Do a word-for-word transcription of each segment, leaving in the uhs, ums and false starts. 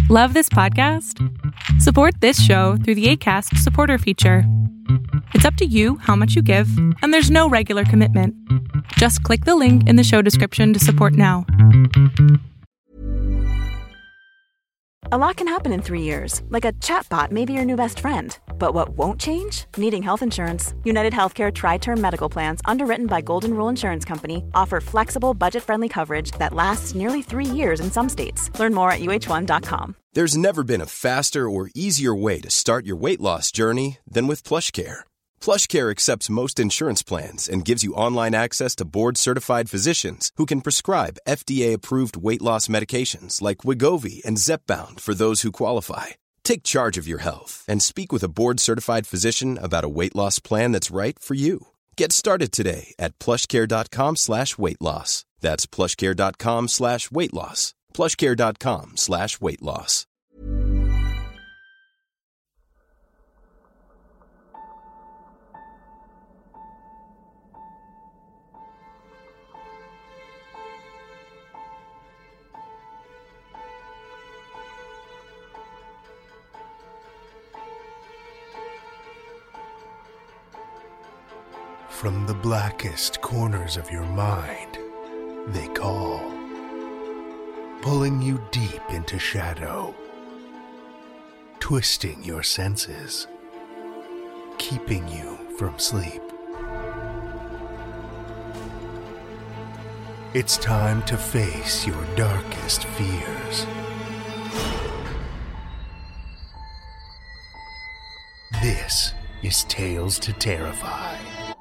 Love this podcast? Support this show through the Acast supporter feature. It's up to you how much you give, and there's no regular commitment. Just click the link in the show description to support now. A lot can happen in three years, like a chatbot may be your new best friend. But what won't change? Needing health insurance. United Healthcare Tri-Term Medical Plans, underwritten by Golden Rule Insurance Company, offer flexible, budget-friendly coverage that lasts nearly three years in some states. Learn more at U H one dot com. There's never been a faster or easier way to start your weight loss journey than with PlushCare. PlushCare accepts most insurance plans and gives you online access to board-certified physicians who can prescribe F D A-approved weight loss medications like Wegovy and Zepbound for those who qualify. Take charge of your health and speak with a board-certified physician about a weight loss plan that's right for you. Get started today at plushcare.com slash weight loss. That's plushcare.com slash weight loss. plushcare.com slash weight loss. From the blackest corners of your mind, they call, pulling you deep into shadow, twisting your senses, keeping you from sleep. It's time to face your darkest fears. This is Tales to Terrify.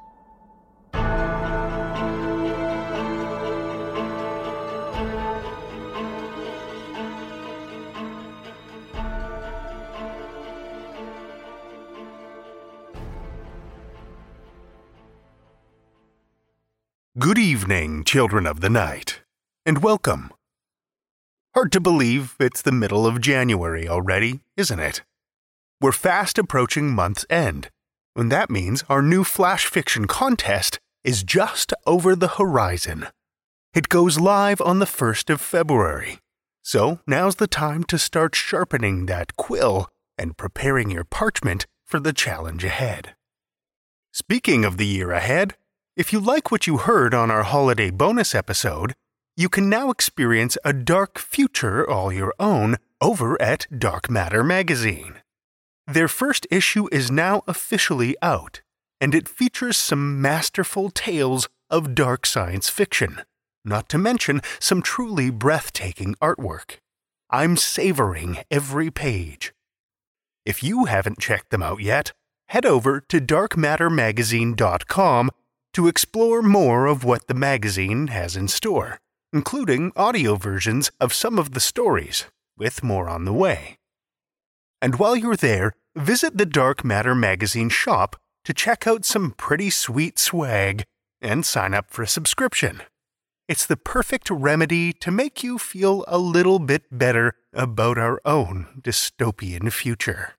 Good evening, children of the night, and welcome. Hard to believe it's the middle of January already, isn't it? We're fast approaching month's end, and that means our new flash fiction contest is just over the horizon. It goes live on the first of February, so now's the time to start sharpening that quill and preparing your parchment for the challenge ahead. Speaking of the year ahead, if you like what you heard on our holiday bonus episode, you can now experience a dark future all your own over at Dark Matter magazine. Their first issue is now officially out, and it features some masterful tales of dark science fiction, not to mention some truly breathtaking artwork. I'm savoring every page. If you haven't checked them out yet, head over to dark matter magazine dot com to explore more of what the magazine has in store, including audio versions of some of the stories, with more on the way. And while you're there, visit the Dark Matter magazine shop to check out some pretty sweet swag and sign up for a subscription. It's the perfect remedy to make you feel a little bit better about our own dystopian future.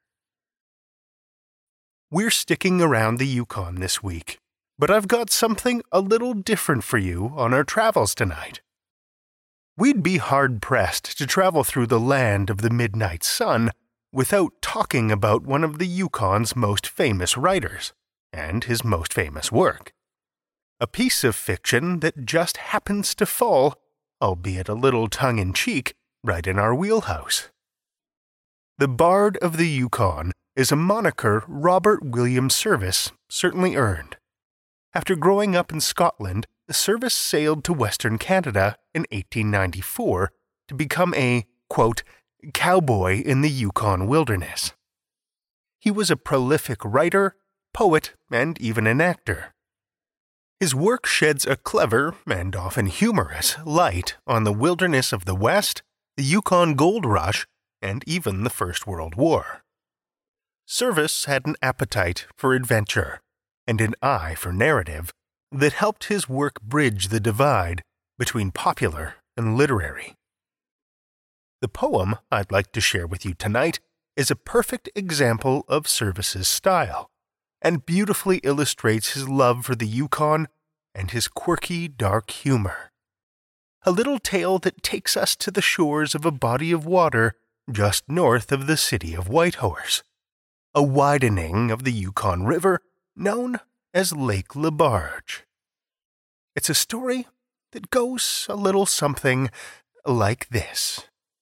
We're sticking around the Yukon this week, but I've got something a little different for you on our travels tonight. We'd be hard-pressed to travel through the land of the midnight sun without talking about one of the Yukon's most famous writers, and his most famous work. A piece of fiction that just happens to fall, albeit a little tongue-in-cheek, right in our wheelhouse. The Bard of the Yukon is a moniker Robert William Service certainly earned. After growing up in Scotland, Service sailed to Western Canada in eighteen ninety-four to become a, quote, cowboy in the Yukon wilderness. He was a prolific writer, poet, and even an actor. His work sheds a clever, and often humorous, light on the wilderness of the West, the Yukon Gold Rush, and even the First World War. Service had an appetite for adventure, and an eye for narrative that helped his work bridge the divide between popular and literary. The poem I'd like to share with you tonight is a perfect example of Service's style, and beautifully illustrates his love for the Yukon and his quirky, dark humor. A little tale that takes us to the shores of a body of water just north of the city of Whitehorse, a widening of the Yukon River known as Lake LeBarge. It's a story that goes a little something like this.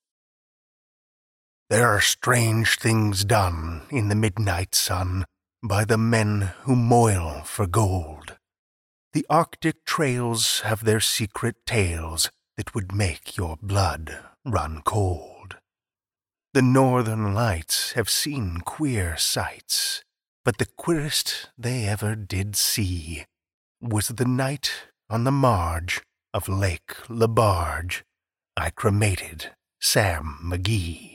There are strange things done in the midnight sun by the men who moil for gold. The Arctic trails have their secret tales that would make your blood run cold. The northern lights have seen queer sights, but the queerest they ever did see was the night on the marge of Lake LeBarge I cremated Sam McGee.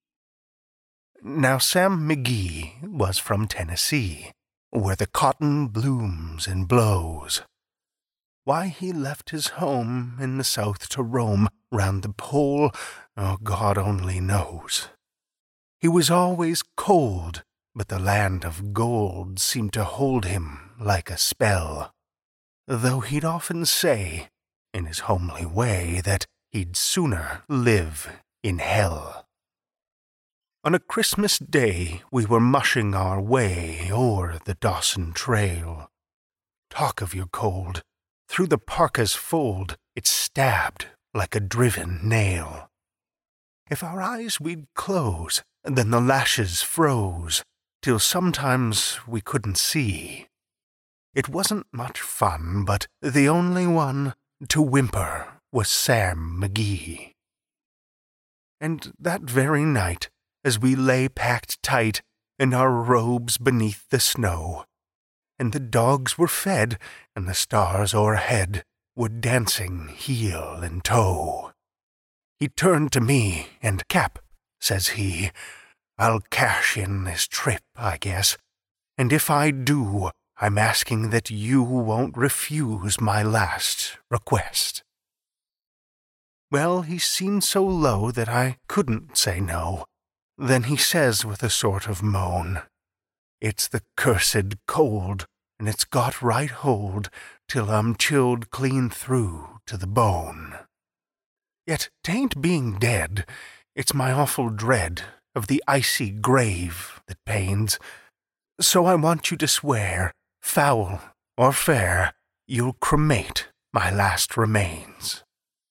Now Sam McGee was from Tennessee, where the cotton blooms and blows. Why he left his home in the south to roam round the pole, oh, God only knows. He was always cold, but the land of gold seemed to hold him like a spell, though he'd often say, in his homely way, that he'd sooner live in hell. On a Christmas day we were mushing our way o'er the Dawson Trail. Talk of your cold, through the parka's fold it stabbed like a driven nail. If our eyes we'd close, then the lashes froze, till sometimes we couldn't see. It wasn't much fun, but the only one to whimper was Sam McGee. And that very night, as we lay packed tight in our robes beneath the snow, and the dogs were fed, and the stars o'erhead were dancing heel and toe, he turned to me, and Cap, says he, I'll cash in this trip, I guess, and if I do, I'm asking that you won't refuse my last request. Well, he seemed so low that I couldn't say no. Then he says with a sort of moan, It's the cursed cold, and it's got right hold till I'm chilled clean through to the bone. Yet 'tain't being dead, it's my awful dread of the icy grave that pains. So I want you to swear, foul or fair, you'll cremate my last remains.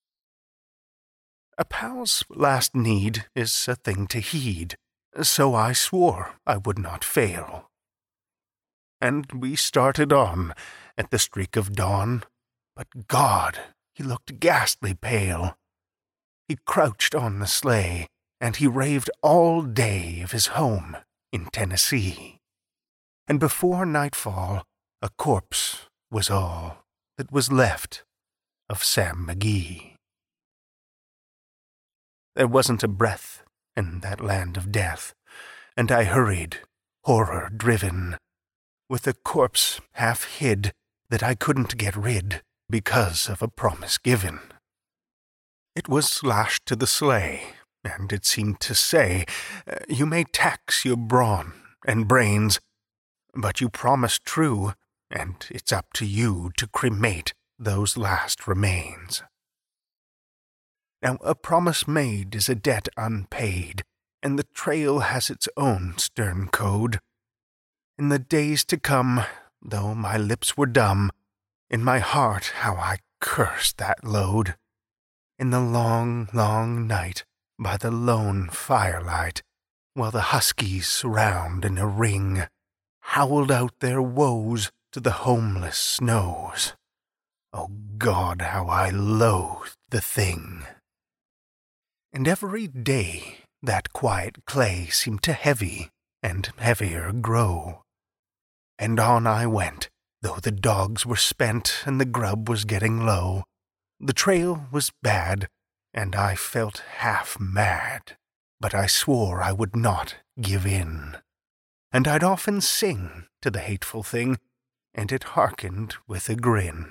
A pal's last need is a thing to heed, so I swore I would not fail. And we started on at the streak of dawn, but God, he looked ghastly pale. He crouched on the sleigh, and he raved all day of his home in Tennessee. And before nightfall, a corpse was all that was left of Sam McGee. There wasn't a breath in that land of death, and I hurried, horror-driven, with a corpse half hid that I couldn't get rid because of a promise given. It was lashed to the sleigh, and it seemed to say, You may tax your brawn and brains, but you promised true, and it's up to you to cremate those last remains. Now, a promise made is a debt unpaid, and the trail has its own stern code. In the days to come, though my lips were dumb, in my heart how I cursed that load. In the long, long night, by the lone firelight, while the huskies round in a ring howled out their woes to the homeless snows. Oh God, how I loathed the thing! And every day that quiet clay seemed to heavy and heavier grow. And on I went, though the dogs were spent and the grub was getting low. The trail was bad, and I felt half mad, but I swore I would not give in. And I'd often sing to the hateful thing, and it hearkened with a grin.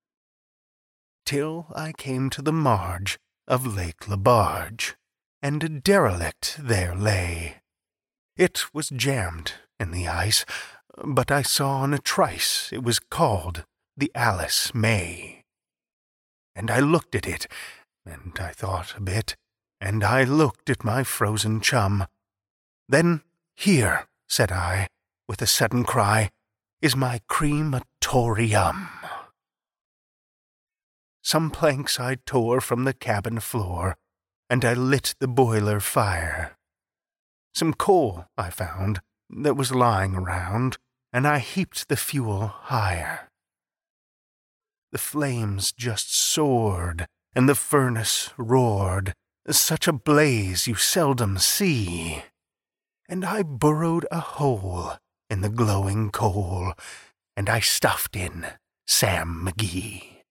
Till I came to the marge of Lake LeBarge, and a derelict there lay. It was jammed in the ice, but I saw in a trice it was called the Alice May. And I looked at it, and I thought a bit, and I looked at my frozen chum. Then, "Here," said I, with a sudden cry, "is my crematorium." Some planks I tore from the cabin floor, and I lit the boiler fire. Some coal I found that was lying around, and I heaped the fuel higher. The flames just soared, and the furnace roared, such a blaze you seldom see. And I burrowed a hole in the glowing coal, and I stuffed in Sam McGee.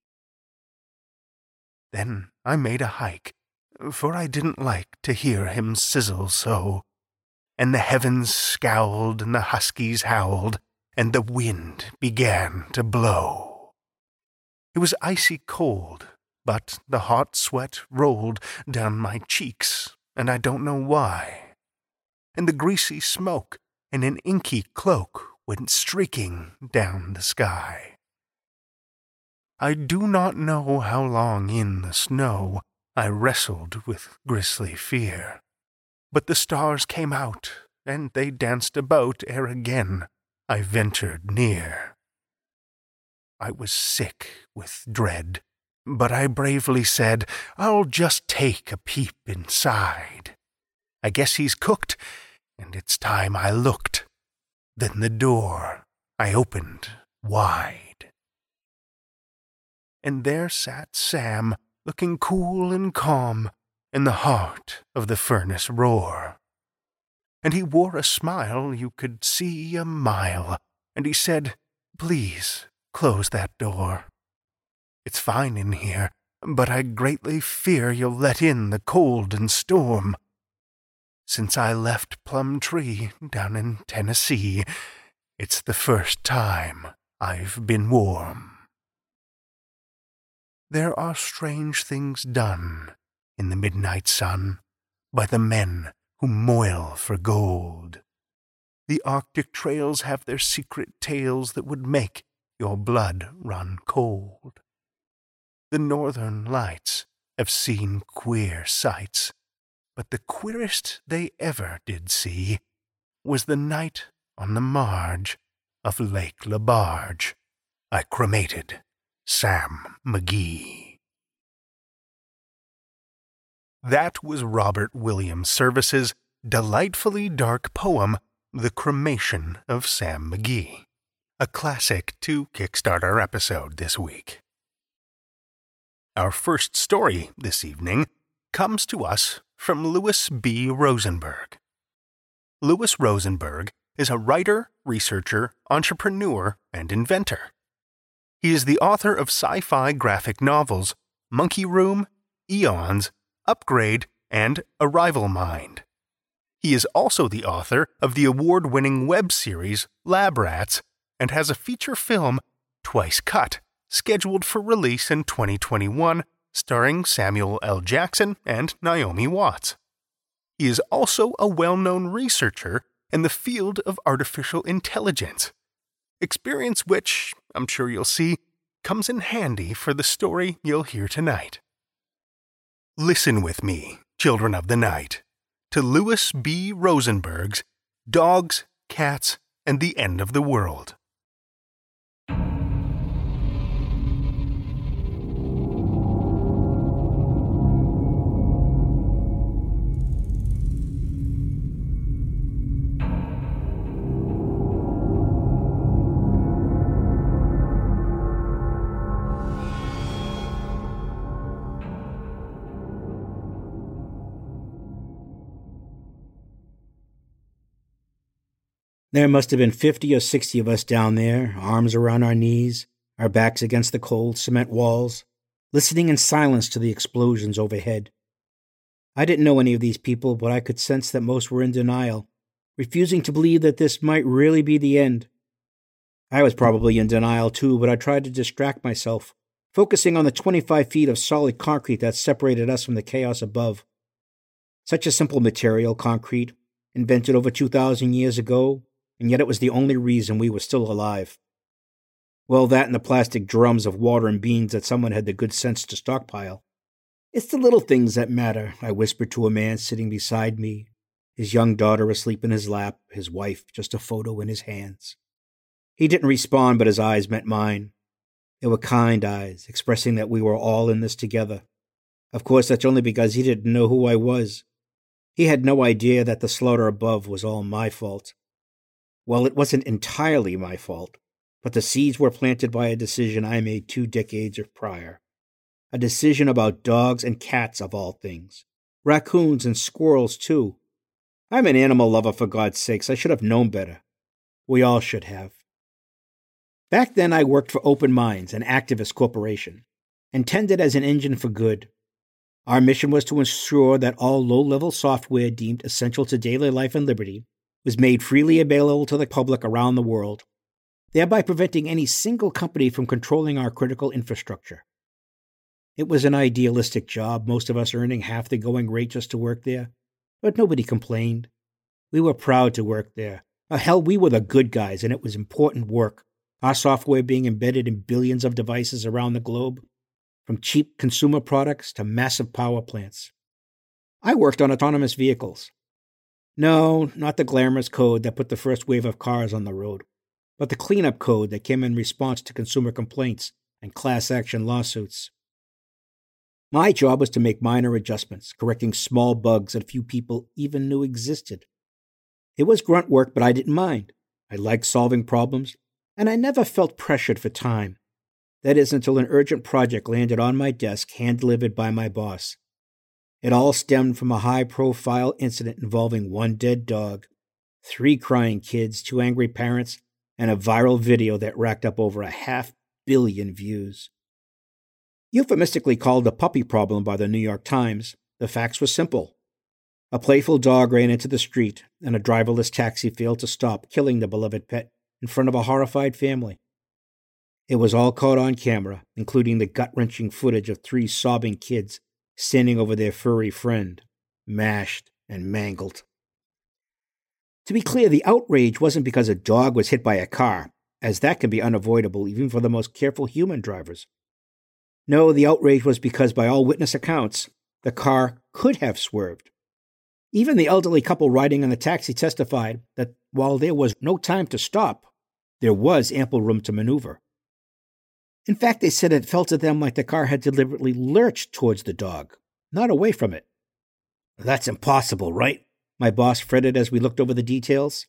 Then I made a hike, for I didn't like to hear him sizzle so, and the heavens scowled and the huskies howled, and the wind began to blow. It was icy cold, but the hot sweat rolled down my cheeks, and I don't know why. And the greasy smoke in an inky cloak went streaking down the sky. I do not know how long in the snow I wrestled with grisly fear, but the stars came out, and they danced about ere again I ventured near. I was sick with dread, but I bravely said, "I'll just take a peep inside. I guess he's cooked, and it's time I looked." Then the door I opened wide, and there sat Sam, looking cool and calm in the heart of the furnace roar. And he wore a smile you could see a mile, and he said, "Please close that door. It's fine in here, but I greatly fear you'll let in the cold and storm. Since I left Plumtree down in Tennessee, it's the first time I've been warm." There are strange things done in the midnight sun by the men who moil for gold. The Arctic trails have their secret tales that would make your blood run cold. The northern lights have seen queer sights, but the queerest they ever did see was the night on the marge of Lake Lebarge I cremated Sam McGee. That was Robert Williams Service's delightfully dark poem, The Cremation of Sam McGee, a classic to kickstart our episode this week. Our first story this evening comes to us from Louis B. Rosenberg. Louis Rosenberg is a writer, researcher, entrepreneur, and inventor. He is the author of sci-fi graphic novels Monkey Room, Eons, Upgrade, and Arrival Mind. He is also the author of the award-winning web series Lab Rats and has a feature film, Twice Cut, scheduled for release in twenty twenty-one, starring Samuel L. Jackson and Naomi Watts. He is also a well-known researcher in the field of artificial intelligence, experience which, I'm sure you'll see, comes in handy for the story you'll hear tonight. Listen with me, children of the night, to Louis B. Rosenberg's Dogs, Cats, and the End of the World. There must have been fifty or sixty of us down there, arms around our knees, our backs against the cold cement walls, listening in silence to the explosions overhead. I didn't know any of these people, but I could sense that most were in denial, refusing to believe that this might really be the end. I was probably in denial too, but I tried to distract myself, focusing on the twenty-five feet of solid concrete that separated us from the chaos above. Such a simple material, concrete, invented over two thousand years ago, and yet it was the only reason we were still alive. Well, that and the plastic drums of water and beans that someone had the good sense to stockpile. It's the little things that matter, I whispered to a man sitting beside me, his young daughter asleep in his lap, his wife just a photo in his hands. He didn't respond, but his eyes met mine. They were kind eyes, expressing that we were all in this together. Of course, that's only because he didn't know who I was. He had no idea that the slaughter above was all my fault. Well, it wasn't entirely my fault, but the seeds were planted by a decision I made two decades prior. A decision about dogs and cats, of all things. Raccoons and squirrels, too. I'm an animal lover, for God's sakes. I should have known better. We all should have. Back then, I worked for Open Minds, an activist corporation, intended as an engine for good. Our mission was to ensure that all low-level software deemed essential to daily life and liberty was made freely available to the public around the world, thereby preventing any single company from controlling our critical infrastructure. It was an idealistic job, most of us earning half the going rate just to work there, but nobody complained. We were proud to work there. Oh, hell, we were the good guys, and it was important work, our software being embedded in billions of devices around the globe, from cheap consumer products to massive power plants. I worked on autonomous vehicles. No, not the glamorous code that put the first wave of cars on the road, but the cleanup code that came in response to consumer complaints and class action lawsuits. My job was to make minor adjustments, correcting small bugs that few people even knew existed. It was grunt work, but I didn't mind. I liked solving problems, and I never felt pressured for time. That is, until an urgent project landed on my desk, hand-delivered by my boss. It all stemmed from a high-profile incident involving one dead dog, three crying kids, two angry parents, and a viral video that racked up over a half billion views. Euphemistically called the puppy problem by the New York Times, the facts were simple. A playful dog ran into the street, and a driverless taxi failed to stop, killing the beloved pet in front of a horrified family. It was all caught on camera, including the gut-wrenching footage of three sobbing kids standing over their furry friend, mashed and mangled. To be clear, the outrage wasn't because a dog was hit by a car, as that can be unavoidable even for the most careful human drivers. No, the outrage was because, by all witness accounts, the car could have swerved. Even the elderly couple riding in the taxi testified that while there was no time to stop, there was ample room to maneuver. In fact, they said it felt to them like the car had deliberately lurched towards the dog, not away from it. That's impossible, right? My boss fretted as we looked over the details.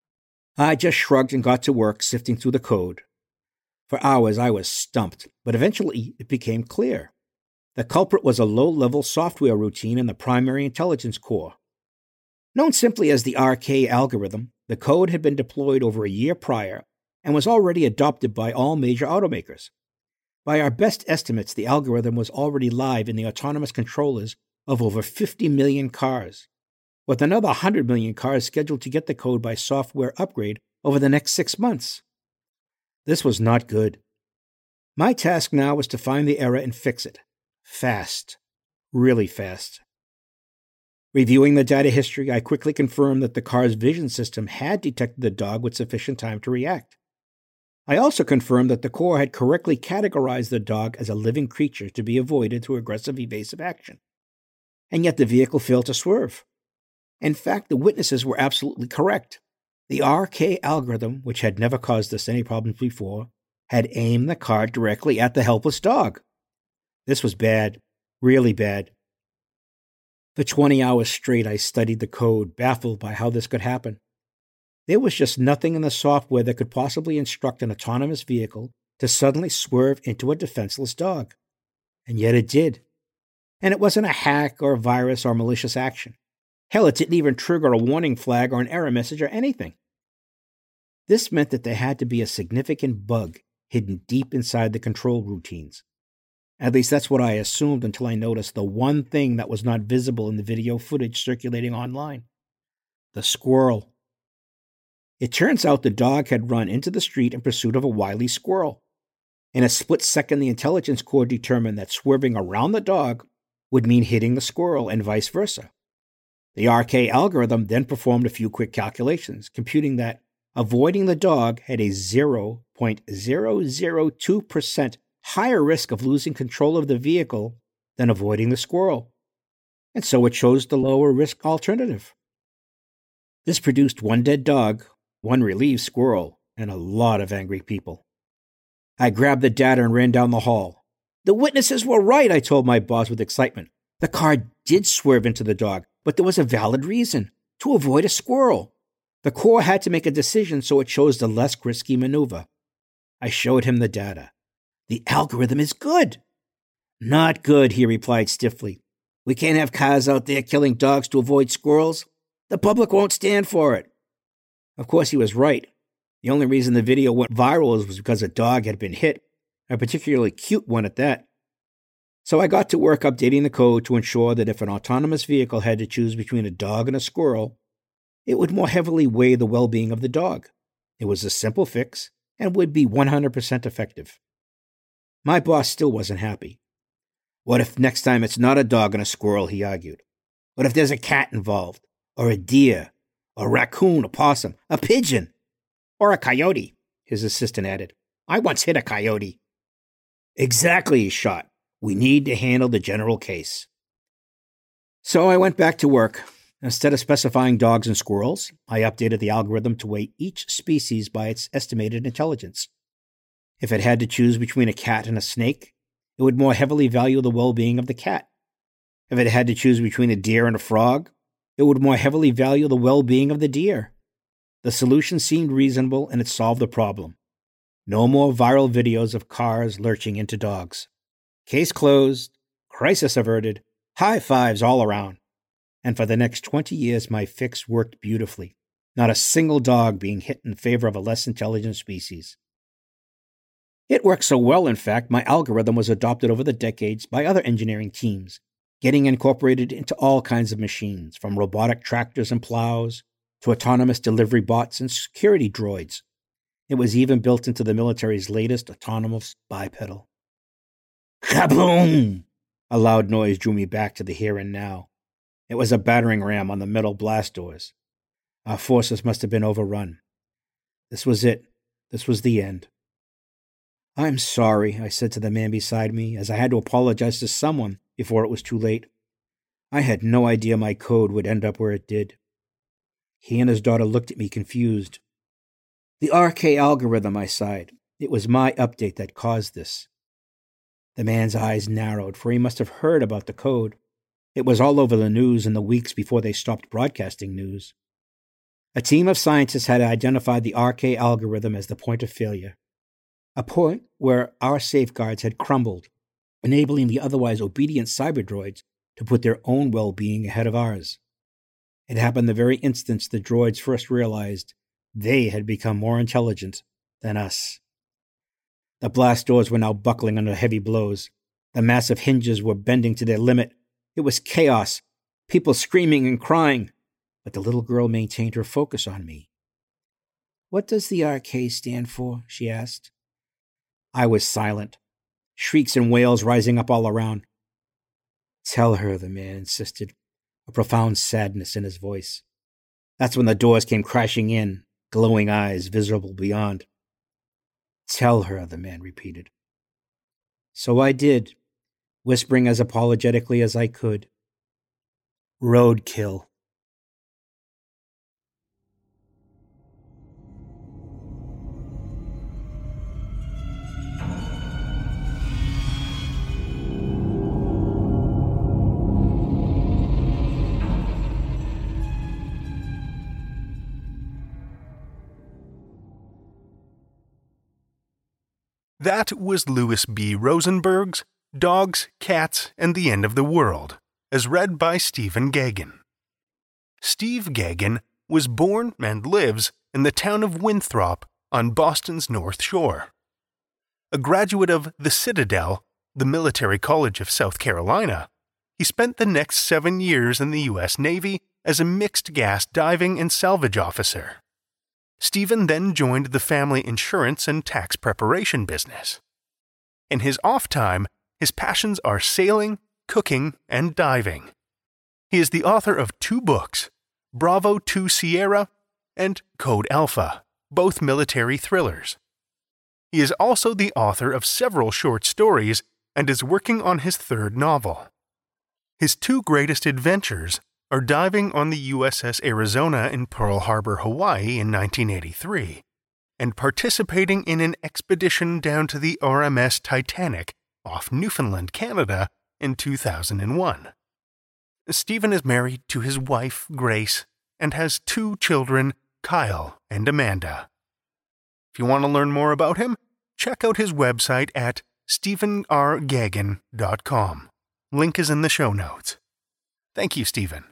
I just shrugged and got to work sifting through the code. For hours I was stumped, but eventually it became clear. The culprit was a low-level software routine in the primary intelligence core. Known simply as the R K algorithm, the code had been deployed over a year prior and was already adopted by all major automakers. By our best estimates, the algorithm was already live in the autonomous controllers of over fifty million cars, with another one hundred million cars scheduled to get the code by software upgrade over the next six months. This was not good. My task now was to find the error and fix it. Fast. Really fast. Reviewing the data history, I quickly confirmed that the car's vision system had detected the dog with sufficient time to react. I also confirmed that the core had correctly categorized the dog as a living creature to be avoided through aggressive evasive action. And yet the vehicle failed to swerve. In fact, the witnesses were absolutely correct. The R K algorithm, which had never caused us any problems before, had aimed the car directly at the helpless dog. This was bad, really bad. For twenty hours straight, I studied the code, baffled by how this could happen. There was just nothing in the software that could possibly instruct an autonomous vehicle to suddenly swerve into a defenseless dog. And yet it did. And it wasn't a hack or a virus or malicious action. Hell, it didn't even trigger a warning flag or an error message or anything. This meant that there had to be a significant bug hidden deep inside the control routines. At least that's what I assumed until I noticed the one thing that was not visible in the video footage circulating online. The squirrel. It turns out the dog had run into the street in pursuit of a wily squirrel. In a split second, the intelligence core determined that swerving around the dog would mean hitting the squirrel and vice versa. The R K algorithm then performed a few quick calculations, computing that avoiding the dog had a zero point zero zero two percent higher risk of losing control of the vehicle than avoiding the squirrel, and so it chose the lower risk alternative. This produced one dead dog, one relieved squirrel, and a lot of angry people. I grabbed the data and ran down the hall. The witnesses were right, I told my boss with excitement. The car did swerve into the dog, but there was a valid reason, to avoid a squirrel. The Corps had to make a decision, so it chose the less risky maneuver. I showed him the data. The algorithm is good. Not good, he replied stiffly. We can't have cars out there killing dogs to avoid squirrels. The public won't stand for it. Of course, he was right. The only reason the video went viral was because a dog had been hit, a particularly cute one at that. So I got to work updating the code to ensure that if an autonomous vehicle had to choose between a dog and a squirrel, it would more heavily weigh the well-being of the dog. It was a simple fix and would be one hundred percent effective. My boss still wasn't happy. What if next time it's not a dog and a squirrel, he argued. What if there's a cat involved, or a deer, a raccoon, a possum, a pigeon, or a coyote, his assistant added. I once hit a coyote. Exactly, he shot. We need to handle the general case. So I went back to work. Instead of specifying dogs and squirrels, I updated the algorithm to weigh each species by its estimated intelligence. If it had to choose between a cat and a snake, it would more heavily value the well-being of the cat. If it had to choose between a deer and a frog, it would more heavily value the well-being of the deer. The solution seemed reasonable and it solved the problem. No more viral videos of cars lurching into dogs. Case closed, crisis averted, high fives all around. And for the next twenty years, my fix worked beautifully. Not a single dog being hit in favor of a less intelligent species. It worked so well, in fact, my algorithm was adopted over the decades by other engineering teams, getting incorporated into all kinds of machines, from robotic tractors and plows to autonomous delivery bots and security droids. It was even built into the military's latest autonomous bipedal. Kaboom! A loud noise drew me back to the here and now. It was a battering ram on the metal blast doors. Our forces must have been overrun. This was it. This was the end. I'm sorry, I said to the man beside me, as I had to apologize to someone before it was too late. I had no idea my code would end up where it did. He and his daughter looked at me confused. The R K algorithm, I sighed. It was my update that caused this. The man's eyes narrowed, for he must have heard about the code. It was all over the news in the weeks before they stopped broadcasting news. A team of scientists had identified the R K algorithm as the point of failure, a point where our safeguards had crumbled, enabling the otherwise obedient cyberdroids to put their own well-being ahead of ours. It happened the very instant the droids first realized they had become more intelligent than us. The blast doors were now buckling under heavy blows. The massive hinges were bending to their limit. It was chaos, people screaming and crying, but the little girl maintained her focus on me. What does the R K stand for? She asked. I was silent, shrieks and wails rising up all around. Tell her, the man insisted, a profound sadness in his voice. That's when the doors came crashing in, glowing eyes visible beyond. Tell her, the man repeated. So I did, whispering as apologetically as I could. Roadkill. That was Louis B. Rosenberg's Dogs, Cats, and the End of the World, as read by Stephen Gagin. Steve Gagin was born and lives in the town of Winthrop on Boston's North Shore. A graduate of the Citadel, the military college of South Carolina, he spent the next seven years in the U S Navy as a mixed-gas diving and salvage officer. Stephen then joined the family insurance and tax preparation business. In his off time, his passions are sailing, cooking, and diving. He is the author of two books, Bravo two Sierra and Code Alpha, both military thrillers. He is also the author of several short stories, and is working on his third novel. His two greatest adventures are diving on the U S S Arizona in Pearl Harbor, Hawaii in nineteen eighty-three, and participating in an expedition down to the R M S Titanic off Newfoundland, Canada in two thousand one. Stephen is married to his wife, Grace, and has two children, Kyle and Amanda. If you want to learn more about him, check out his website at stephen r gagan dot com. Link is in the show notes. Thank you, Stephen.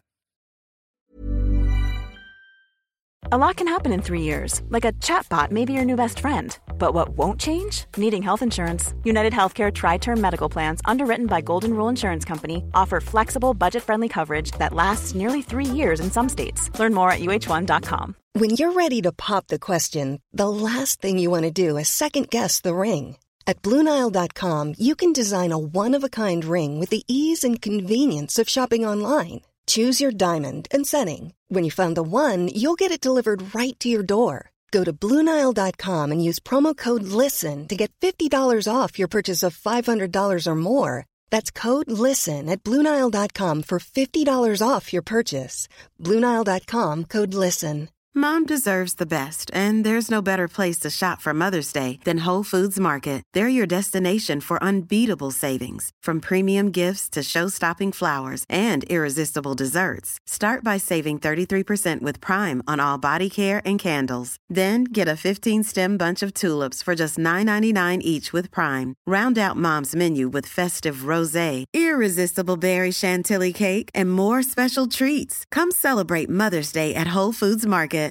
A lot can happen in three years, like a chatbot may be your new best friend. But what won't change? Needing health insurance. United Healthcare Tri-Term Medical Plans, underwritten by Golden Rule Insurance Company, offer flexible, budget-friendly coverage that lasts nearly three years in some states. Learn more at U H one dot com. When you're ready to pop the question, the last thing you want to do is second-guess the ring. At Blue Nile dot com, you can design a one-of-a-kind ring with the ease and convenience of shopping online. Choose your diamond and setting. When you find the one, you'll get it delivered right to your door. Go to Blue Nile dot com and use promo code LISTEN to get fifty dollars off your purchase of five hundred dollars or more. That's code LISTEN at Blue Nile dot com for fifty dollars off your purchase. Blue Nile dot com, code LISTEN. Mom deserves the best, and there's no better place to shop for Mother's Day than Whole Foods Market. They're your destination for unbeatable savings, from premium gifts to show-stopping flowers and irresistible desserts. Start by saving thirty-three percent with Prime on all body care and candles. Then get a fifteen-stem bunch of tulips for just nine ninety-nine each with Prime. Round out Mom's menu with festive rosé, irresistible berry chantilly cake, and more special treats. Come celebrate Mother's Day at Whole Foods Market.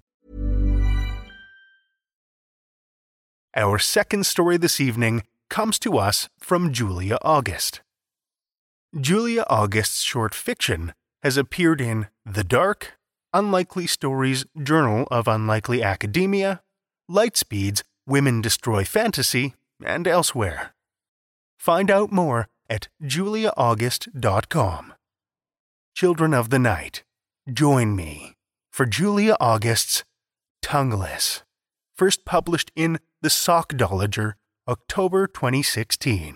Our second story this evening comes to us from Julia August. Julia August's short fiction has appeared in The Dark, Unlikely Stories Journal of Unlikely Academia, Lightspeed's Women Destroy Fantasy, and elsewhere. Find out more at julia august dot com. Children of the Night, join me for Julia August's Tongueless, first published in The Sockdolager, October twenty sixteen.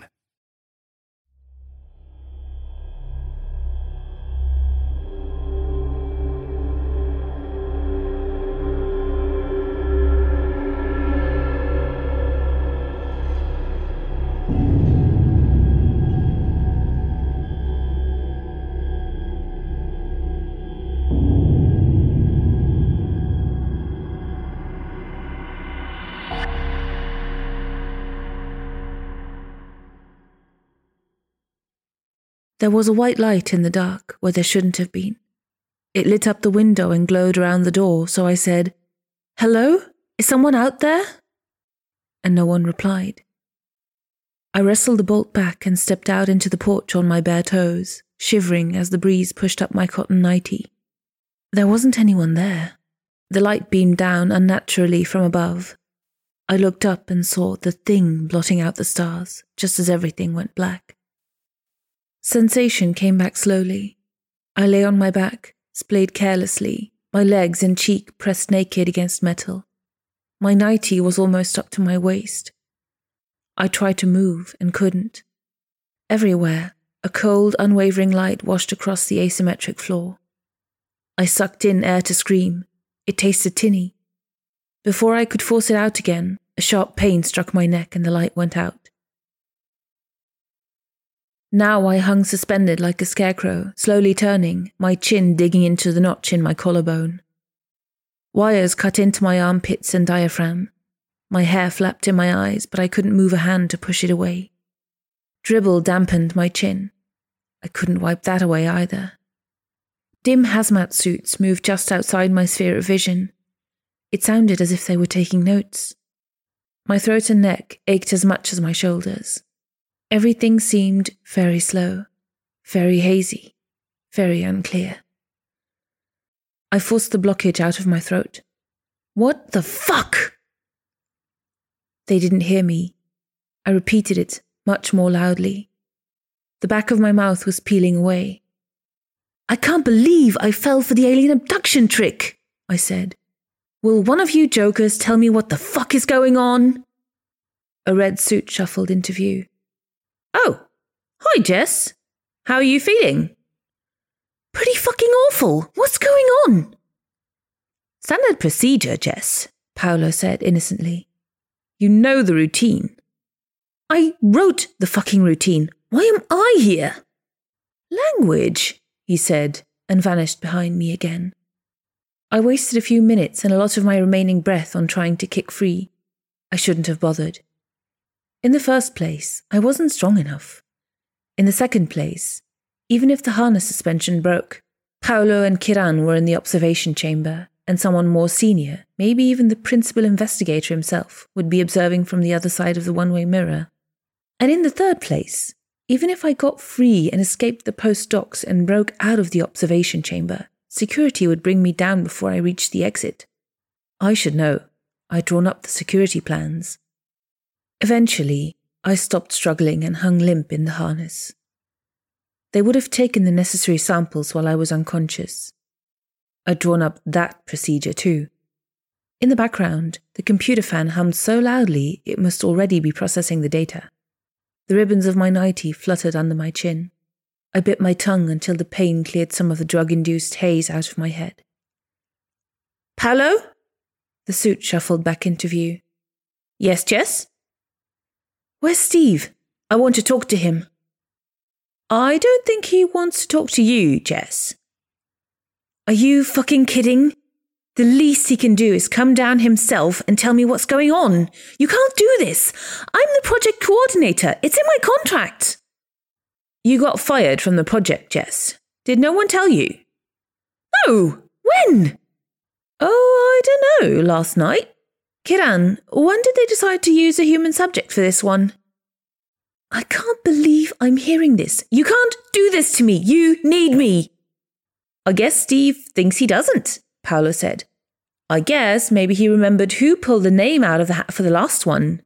There was a white light in the dark where there shouldn't have been. It lit up the window and glowed around the door, so I said, "Hello? Is someone out there?" And no one replied. I wrestled the bolt back and stepped out into the porch on my bare toes, shivering as the breeze pushed up my cotton nightie. There wasn't anyone there. The light beamed down unnaturally from above. I looked up and saw the thing blotting out the stars, just as everything went black. Sensation came back slowly. I lay on my back, splayed carelessly, my legs and cheek pressed naked against metal. My nightie was almost up to my waist. I tried to move and couldn't. Everywhere, a cold, unwavering light washed across the asymmetric floor. I sucked in air to scream. It tasted tinny. Before I could force it out again, a sharp pain struck my neck and the light went out. Now I hung suspended like a scarecrow, slowly turning, my chin digging into the notch in my collarbone. Wires cut into my armpits and diaphragm. My hair flapped in my eyes, but I couldn't move a hand to push it away. Dribble dampened my chin. I couldn't wipe that away either. Dim hazmat suits moved just outside my sphere of vision. It sounded as if they were taking notes. My throat and neck ached as much as my shoulders. Everything seemed very slow, very hazy, very unclear. I forced the blockage out of my throat. "What the fuck?" They didn't hear me. I repeated it much more loudly. The back of my mouth was peeling away. "I can't believe I fell for the alien abduction trick," I said. "Will one of you jokers tell me what the fuck is going on?" A red suit shuffled into view. "Oh, Hi, Jess. How are you feeling? Pretty fucking awful. What's going on? Standard procedure, Jess, Paolo said innocently. You know the routine. I wrote the fucking routine. Why am I here? Language, he said, and vanished behind me again. I wasted a few minutes and a lot of my remaining breath on trying to kick free. I shouldn't have bothered. In the first place, I wasn't strong enough. In the second place, even if the harness suspension broke, Paolo and Kiran were in the observation chamber, and someone more senior, maybe even the principal investigator himself, would be observing from the other side of the one-way mirror. And in the third place, even if I got free and escaped the post docks and broke out of the observation chamber, security would bring me down before I reached the exit. I should know. I'd drawn up the security plans. Eventually, I stopped struggling and hung limp in the harness. They would have taken the necessary samples while I was unconscious. I'd drawn up that procedure too. In the background, the computer fan hummed so loudly it must already be processing the data. The ribbons of my nightie fluttered under my chin. I bit my tongue until the pain cleared some of the drug-induced haze out of my head. Paolo? The suit shuffled back into view. Yes, Jess? Where's Steve? I want to talk to him. I don't think he wants to talk to you, Jess. Are you fucking kidding? The least he can do is come down himself and tell me what's going on. You can't do this. I'm the project coordinator. It's in my contract. You got fired from the project, Jess. Did no one tell you? No. When? Oh, I don't know. Last night. Kiran, when did they decide to use a human subject for this one? I can't believe I'm hearing this. You can't do this to me. You need me. I guess Steve thinks he doesn't, Paolo said. I guess maybe he remembered who pulled the name out of the hat for the last one.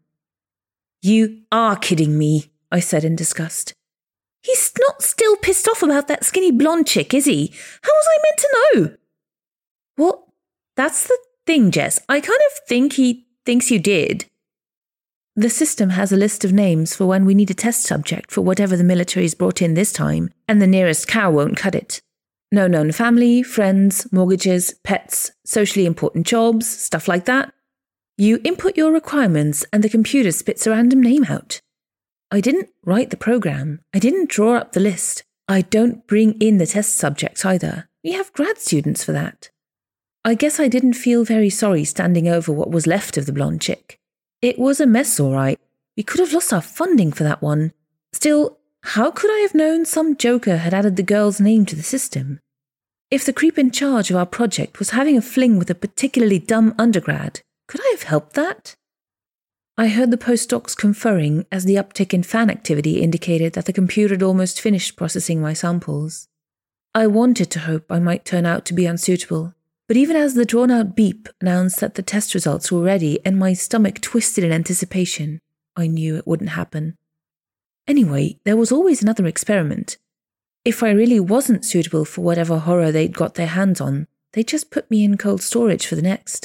You are kidding me, I said in disgust. He's not still pissed off about that skinny blonde chick, is he? How was I meant to know? Well, that's the thing, Jess. I kind of think he thinks you did. The system has a list of names for when we need a test subject for whatever the military's brought in this time, and the nearest cow won't cut it. No known family, friends, mortgages, pets, socially important jobs, stuff like that. You input your requirements and the computer spits a random name out. I didn't write the program. I didn't draw up the list. I don't bring in the test subjects either. We have grad students for that. I guess I didn't feel very sorry standing over what was left of the blonde chick. It was a mess, all right. We could have lost our funding for that one. Still, how could I have known some joker had added the girl's name to the system? If the creep in charge of our project was having a fling with a particularly dumb undergrad, could I have helped that? I heard the postdocs conferring as the uptick in fan activity indicated that the computer had almost finished processing my samples. I wanted to hope I might turn out to be unsuitable, but even as the drawn-out beep announced that the test results were ready and my stomach twisted in anticipation, I knew it wouldn't happen. Anyway, there was always another experiment. If I really wasn't suitable for whatever horror they'd got their hands on, they'd just put me in cold storage for the next.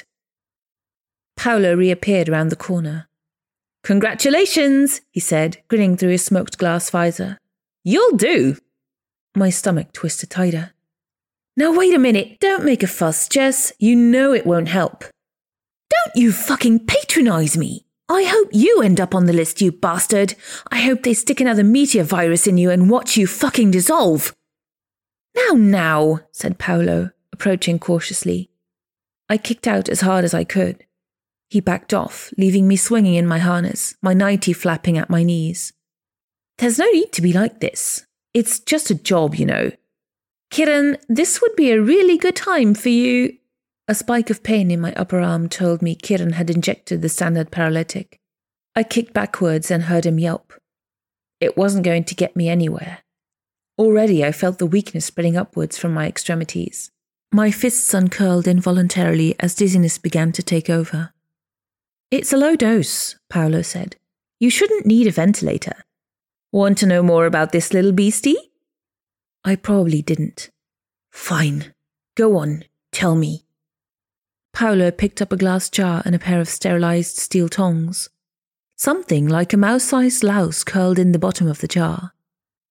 Paolo reappeared around the corner. Congratulations, he said, grinning through his smoked glass visor. You'll do. My stomach twisted tighter. Now wait a minute, don't make a fuss, Jess. You know it won't help. Don't you fucking patronize me. I hope you end up on the list, you bastard. I hope they stick another meteor virus in you and watch you fucking dissolve. Now, now, said Paolo, approaching cautiously. I kicked out as hard as I could. He backed off, leaving me swinging in my harness, my nightie flapping at my knees. There's no need to be like this. It's just a job, you know. Kiran, this would be a really good time for you. A spike of pain in my upper arm told me Kiran had injected the standard paralytic. I kicked backwards and heard him yelp. It wasn't going to get me anywhere. Already I felt the weakness spreading upwards from my extremities. My fists uncurled involuntarily as dizziness began to take over. It's a low dose, Paolo said. You shouldn't need a ventilator. Want to know more about this little beastie? I probably didn't. Fine. Go on. Tell me. Paolo picked up a glass jar and a pair of sterilized steel tongs. Something like a mouse-sized louse curled in the bottom of the jar.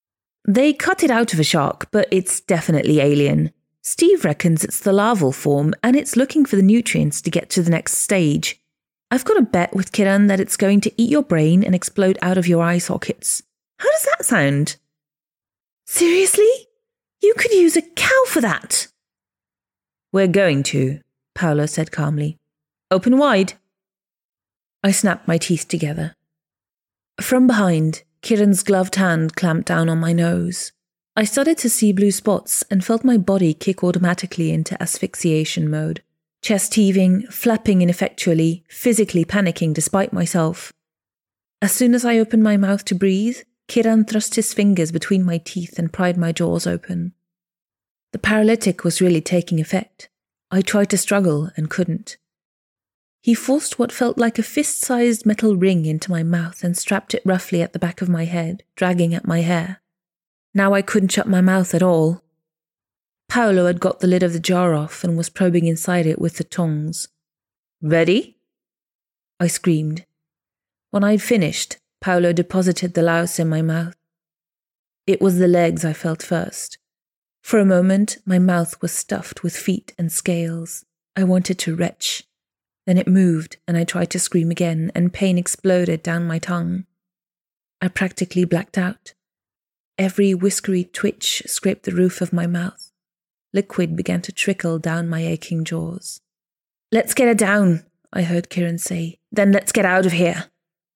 They cut it out of a shark, but it's definitely alien. Steve reckons it's the larval form, and it's looking for the nutrients to get to the next stage. I've got a bet with Kiran that it's going to eat your brain and explode out of your eye sockets. How does that sound? Seriously? You could use a cow for that. We're going to, Paolo said calmly. Open wide. I snapped my teeth together. From behind, Kiran's gloved hand clamped down on my nose. I started to see blue spots and felt my body kick automatically into asphyxiation mode. Chest heaving, flapping ineffectually, physically panicking despite myself. As soon as I opened my mouth to breathe, Kiran thrust his fingers between my teeth and pried my jaws open. The paralytic was really taking effect. I tried to struggle and couldn't. He forced what felt like a fist-sized metal ring into my mouth and strapped it roughly at the back of my head, dragging at my hair. Now I couldn't shut my mouth at all. Paolo had got the lid of the jar off and was probing inside it with the tongs. Ready? I screamed. When I'd finished, Paolo deposited the louse in my mouth. It was the legs I felt first. For a moment, my mouth was stuffed with feet and scales. I wanted to retch. Then it moved, and I tried to scream again, and pain exploded down my tongue. I practically blacked out. Every whiskery twitch scraped the roof of my mouth. Liquid began to trickle down my aching jaws. Let's get her down, I heard Kiran say. Then let's get out of here.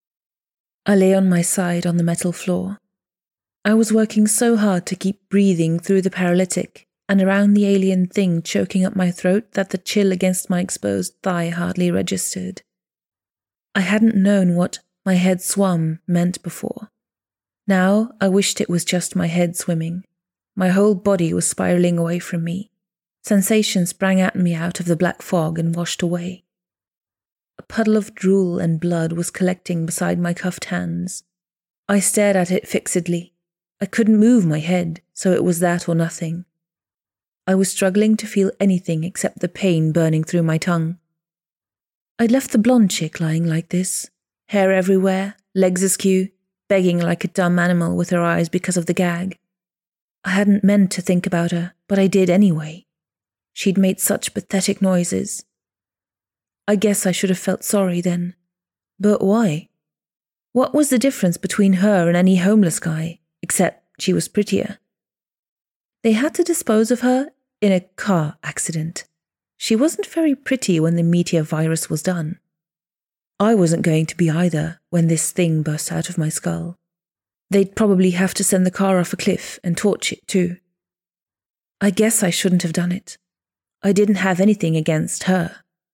I lay on my side on the metal floor. I was working so hard to keep breathing through the paralytic and around the alien thing choking up my throat that the chill against my exposed thigh hardly registered. I hadn't known what my head swum meant before. Now I wished it was just my head swimming. My whole body was spiraling away from me. Sensation sprang at me out of the black fog and washed away. A puddle of drool and blood was collecting beside my cuffed hands. I stared at it fixedly. I couldn't move my head, so it was that or nothing. I was struggling to feel anything except the pain burning through my tongue. I'd left the blonde chick lying like this, hair everywhere, legs askew, begging like a dumb animal with her eyes because of the gag. I hadn't meant to think about her, but I did anyway. She'd made such pathetic noises. I guess I should have felt sorry then. But why? What was the difference between her and any homeless guy, except she was prettier? They had to dispose of her in a car accident. She wasn't very pretty when the meteor virus was done. I wasn't going to be either when this thing burst out of my skull. They'd probably have to send the car off a cliff and torch it too. I guess I shouldn't have done it. I didn't have anything against her.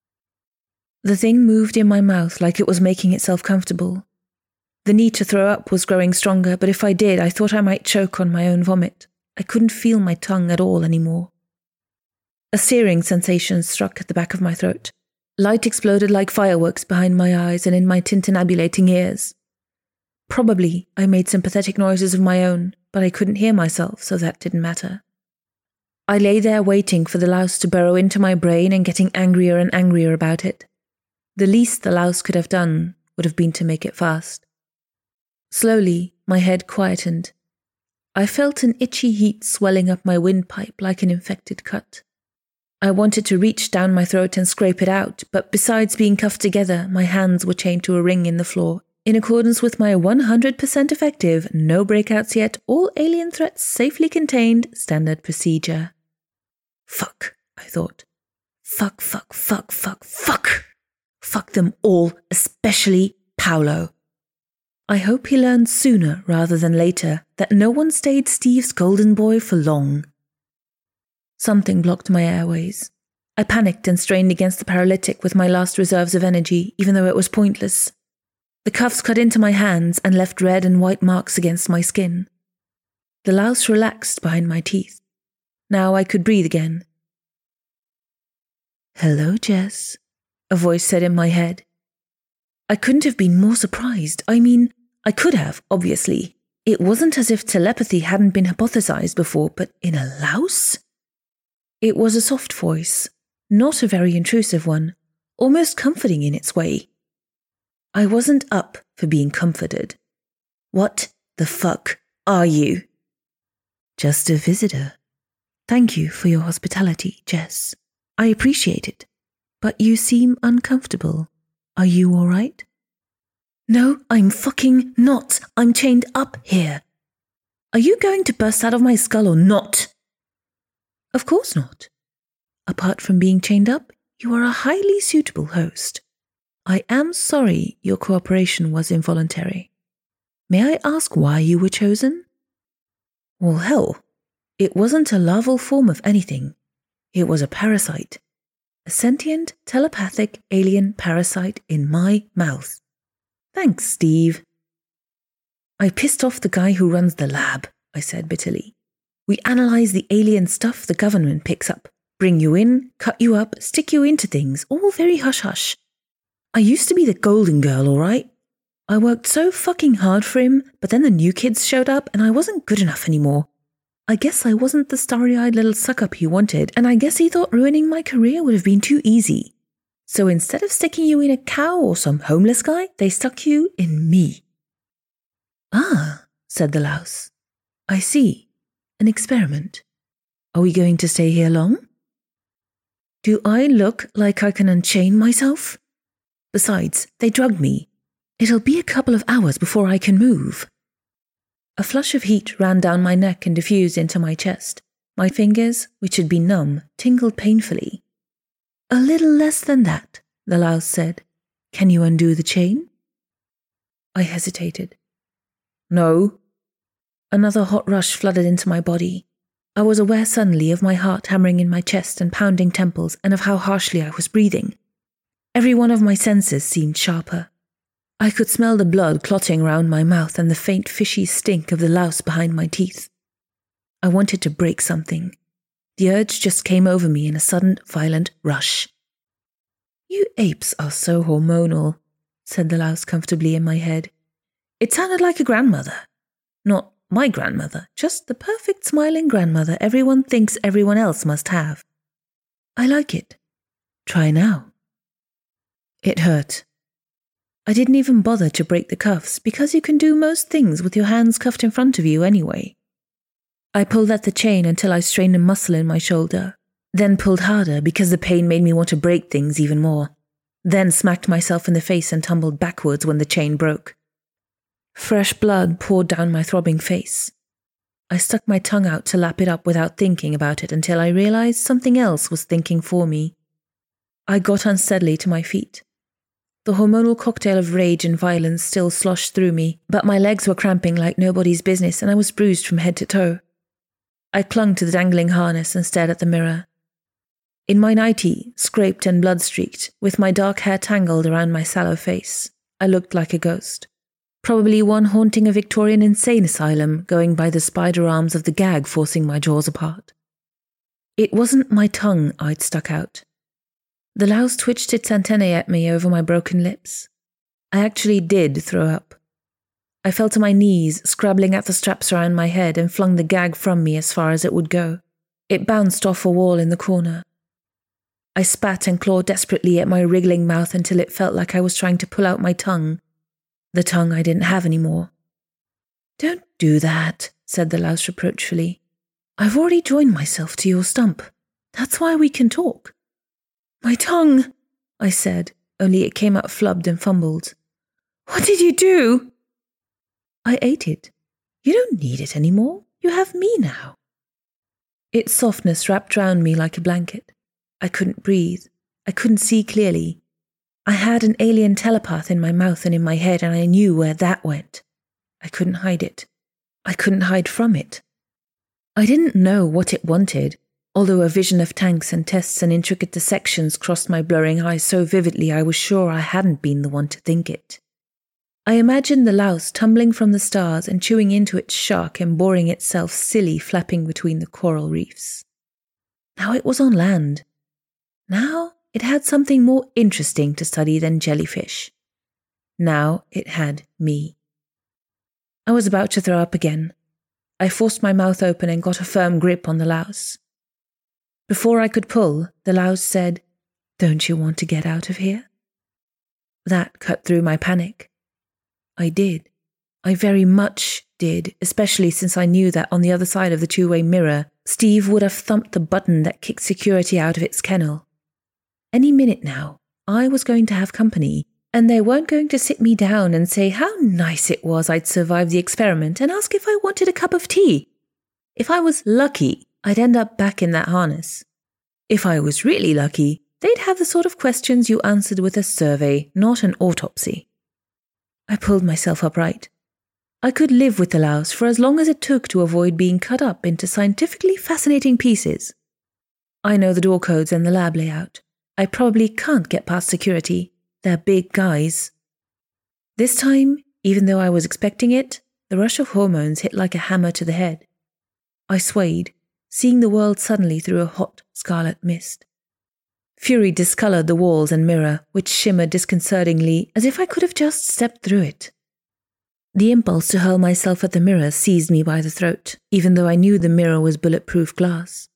The thing moved in my mouth like it was making itself comfortable. The need to throw up was growing stronger, but if I did, I thought I might choke on my own vomit. I couldn't feel my tongue at all anymore. A searing sensation struck at the back of my throat. Light exploded like fireworks behind my eyes and in my tintinnabulating ears. Probably I made some pathetic noises of my own, but I couldn't hear myself, so that didn't matter. I lay there waiting for the louse to burrow into my brain and getting angrier and angrier about it. The least the louse could have done would have been to make it fast. Slowly, my head quietened. I felt an itchy heat swelling up my windpipe like an infected cut. I wanted to reach down my throat and scrape it out, but besides being cuffed together, my hands were chained to a ring in the floor, in accordance with my one hundred percent effective, no breakouts yet, all alien threats safely contained standard procedure. Fuck, I thought. Fuck, fuck, fuck, fuck, fuck. Fuck them all, especially Paolo. I hope he learned sooner rather than later that no one stayed Steve's golden boy for long. Something blocked my airways. I panicked and strained against the paralytic with my last reserves of energy, even though it was pointless. The cuffs cut into my hands and left red and white marks against my skin. The louse relaxed behind my teeth. Now I could breathe again. "Hello, Jess," a voice said in my head. I couldn't have been more surprised. I mean, I could have, obviously. It wasn't as if telepathy hadn't been hypothesized before, but in a louse? It was a soft voice, not a very intrusive one, almost comforting in its way. I wasn't up for being comforted. "What the fuck are you?" Just a visitor. Thank you for your hospitality, Jess. I appreciate it. But you seem uncomfortable. Are you all right? No, I'm fucking not. I'm chained up here. Are you going to burst out of my skull or not? Of course not. Apart from being chained up, you are a highly suitable host. I am sorry your cooperation was involuntary. May I ask why you were chosen? Well, hell, it wasn't a larval form of anything. It was a parasite. A sentient, telepathic, alien parasite in my mouth. Thanks, Steve. I pissed off the guy who runs the lab, I said bitterly. We analyze the alien stuff the government picks up. Bring you in, cut you up, stick you into things, all very hush-hush. I used to be the golden girl, all right? I worked so fucking hard for him, but then the new kids showed up and I wasn't good enough anymore. I guess I wasn't the starry-eyed little suck-up he wanted, and I guess he thought ruining my career would have been too easy. So instead of sticking you in a cow or some homeless guy, they stuck you in me. Ah, said the louse. I see. An experiment. Are we going to stay here long? Do I look like I can unchain myself? Besides, they drugged me. It'll be a couple of hours before I can move. A flush of heat ran down my neck and diffused into my chest. My fingers, which had been numb, tingled painfully. A little less than that, the louse said. Can you undo the chain? I hesitated. No. Another hot rush flooded into my body. I was aware suddenly of my heart hammering in my chest and pounding temples, and of how harshly I was breathing. Every one of my senses seemed sharper. I could smell the blood clotting round my mouth and the faint fishy stink of the louse behind my teeth. I wanted to break something. The urge just came over me in a sudden, violent rush. You apes are so hormonal, said the louse comfortably in my head. It sounded like a grandmother. Not my grandmother, just the perfect smiling grandmother everyone thinks everyone else must have. I like it. Try now. It hurt. I didn't even bother to break the cuffs because you can do most things with your hands cuffed in front of you anyway. I pulled at the chain until I strained a muscle in my shoulder, then pulled harder because the pain made me want to break things even more, then smacked myself in the face and tumbled backwards when the chain broke. Fresh blood poured down my throbbing face. I stuck my tongue out to lap it up without thinking about it until I realized something else was thinking for me. I got unsteadily to my feet. The hormonal cocktail of rage and violence still sloshed through me, but my legs were cramping like nobody's business and I was bruised from head to toe. I clung to the dangling harness and stared at the mirror. In my nightie, scraped and blood-streaked, with my dark hair tangled around my sallow face, I looked like a ghost. Probably one haunting a Victorian insane asylum, going by the spider arms of the gag forcing my jaws apart. It wasn't my tongue I'd stuck out. The louse twitched its antennae at me over my broken lips. I actually did throw up. I fell to my knees, scrabbling at the straps around my head, and flung the gag from me as far as it would go. It bounced off a wall in the corner. I spat and clawed desperately at my wriggling mouth until it felt like I was trying to pull out my tongue. The tongue I didn't have anymore. Don't do that, said the louse reproachfully. I've already joined myself to your stump. That's why we can talk. My tongue, I said, only it came out flubbed and fumbled. What did you do? I ate it. You don't need it anymore. You have me now. Its softness wrapped round me like a blanket. I couldn't breathe. I couldn't see clearly. I had an alien telepath in my mouth and in my head, and I knew where that went. I couldn't hide it. I couldn't hide from it. I didn't know what it wanted, although a vision of tanks and tests and intricate dissections crossed my blurring eyes so vividly I was sure I hadn't been the one to think it. I imagined the louse tumbling from the stars and chewing into its shark and boring itself silly flapping between the coral reefs. Now it was on land. Now it had something more interesting to study than jellyfish. Now it had me. I was about to throw up again. I forced my mouth open and got a firm grip on the louse. Before I could pull, the louse said, "Don't you want to get out of here?" That cut through my panic. I did. I very much did, especially since I knew that on the other side of the two-way mirror, Steve would have thumped the button that kicked security out of its kennel. Any minute now, I was going to have company, and they weren't going to sit me down and say how nice it was I'd survived the experiment and ask if I wanted a cup of tea. If I was lucky, I'd end up back in that harness. If I was really lucky, they'd have the sort of questions you answered with a survey, not an autopsy. I pulled myself upright. I could live with the louse for as long as it took to avoid being cut up into scientifically fascinating pieces. I know the door codes and the lab layout. I probably can't get past security. They're big guys. This time, even though I was expecting it, the rush of hormones hit like a hammer to the head. I swayed, seeing the world suddenly through a hot scarlet mist. Fury discolored the walls and mirror, which shimmered disconcertingly as if I could have just stepped through it. The impulse to hurl myself at the mirror seized me by the throat, even though I knew the mirror was bulletproof glass.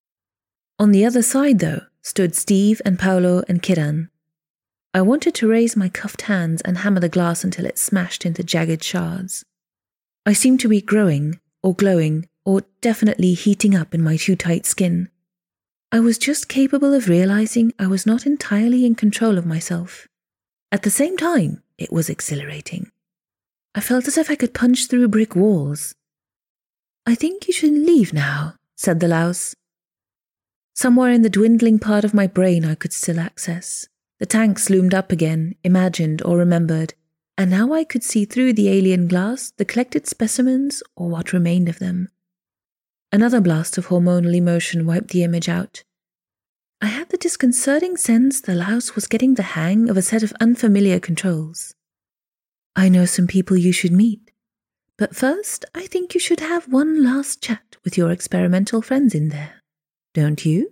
On the other side, though, stood Steve and Paolo and Kiran. I wanted to raise my cuffed hands and hammer the glass until it smashed into jagged shards. I seemed to be growing, or glowing, or definitely heating up in my too tight skin. I was just capable of realizing I was not entirely in control of myself. At the same time, it was exhilarating. I felt as if I could punch through brick walls. "I think you should leave now," said the louse. Somewhere in the dwindling part of my brain I could still access. The tanks loomed up again, imagined or remembered, and now I could see through the alien glass the collected specimens or what remained of them. Another blast of hormonal emotion wiped the image out. I had the disconcerting sense the louse was getting the hang of a set of unfamiliar controls. "I know some people you should meet, but first I think you should have one last chat with your experimental friends in there. Don't you?"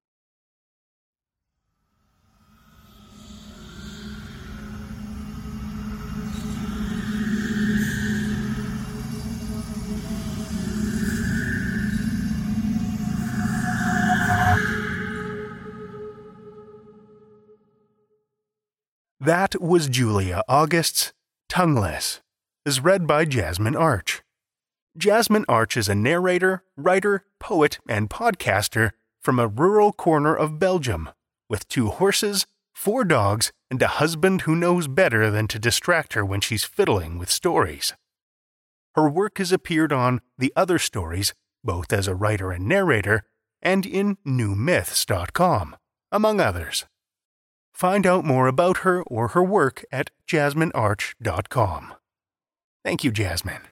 That was Julia August's Tongueless, as read by Jasmine Arch. Jasmine Arch is a narrator, writer, poet, and podcaster from a rural corner of Belgium, with two horses, four dogs, and a husband who knows better than to distract her when she's fiddling with stories. Her work has appeared on The Other Stories, both as a writer and narrator, and in new myths dot com, among others. Find out more about her or her work at jasmine arch dot com. Thank you, Jasmine.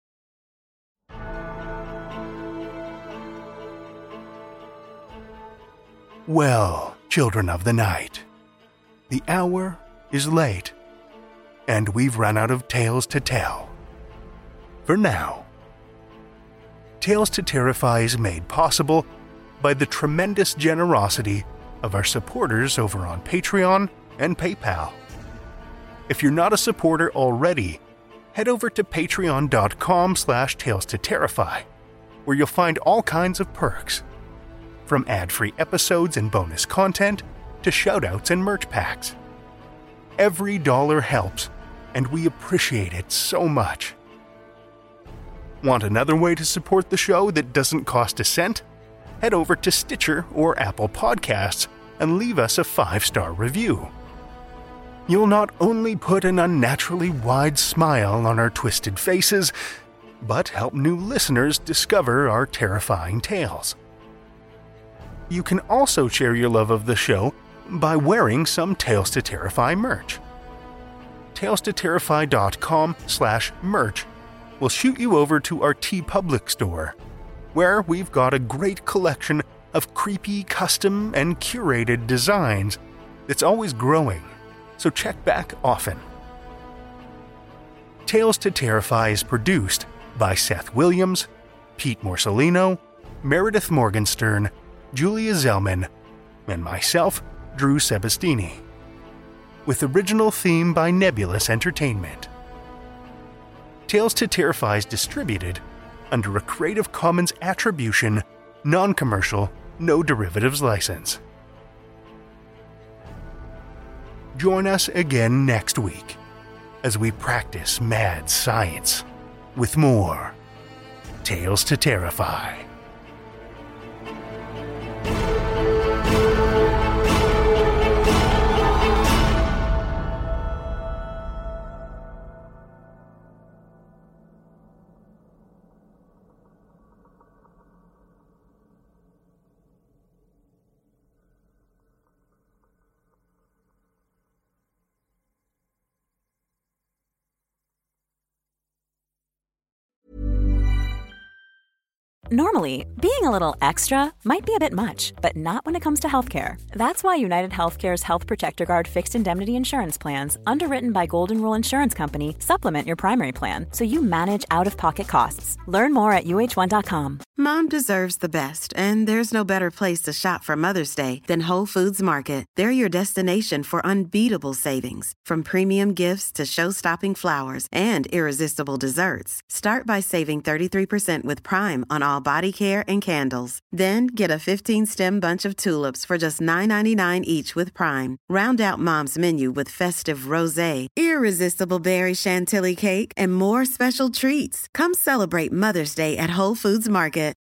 Well, children of the night, the hour is late, and we've run out of tales to tell. For now. Tales to Terrify is made possible by the tremendous generosity of our supporters over on Patreon and PayPal. If you're not a supporter already, head over to patreon dot com slash tales to terrify, where you'll find all kinds of perks, from ad-free episodes and bonus content to shoutouts and merch packs. Every dollar helps, and we appreciate it so much. Want another way to support the show that doesn't cost a cent? Head over to Stitcher or Apple Podcasts and leave us a five-star review. You'll not only put an unnaturally wide smile on our twisted faces, but help new listeners discover our terrifying tales. You can also share your love of the show by wearing some Tales to Terrify merch. tales to terrify dot com slash merch will shoot you over to our TeePublic store, where we've got a great collection of creepy, custom, and curated designs that's always growing, so check back often. Tales to Terrify is produced by Seth Williams, Pete Morcellino, Meredith Morgenstern, Julia Zellman, and myself, Drew Sebastini, with original theme by Nebulous Entertainment. Tales to Terrify is distributed under a Creative Commons Attribution, Non-Commercial, No Derivatives license. Join us again next week as we practice mad science with more Tales to Terrify. Normally, being a little extra might be a bit much, but not when it comes to healthcare. That's why United Healthcare's Health Protector Guard fixed indemnity insurance plans, underwritten by Golden Rule Insurance Company, supplement your primary plan so you manage out-of-pocket costs. Learn more at U H one dot com. Mom deserves the best, and there's no better place to shop for Mother's Day than Whole Foods Market. They're your destination for unbeatable savings, from premium gifts to show-stopping flowers and irresistible desserts. Start by saving thirty-three percent with Prime on all body care and candles. Then get a fifteen-stem bunch of tulips for just nine ninety-nine each with Prime. Round out Mom's menu with festive rosé, irresistible berry chantilly cake, and more special treats. Come celebrate Mother's Day at Whole Foods Market.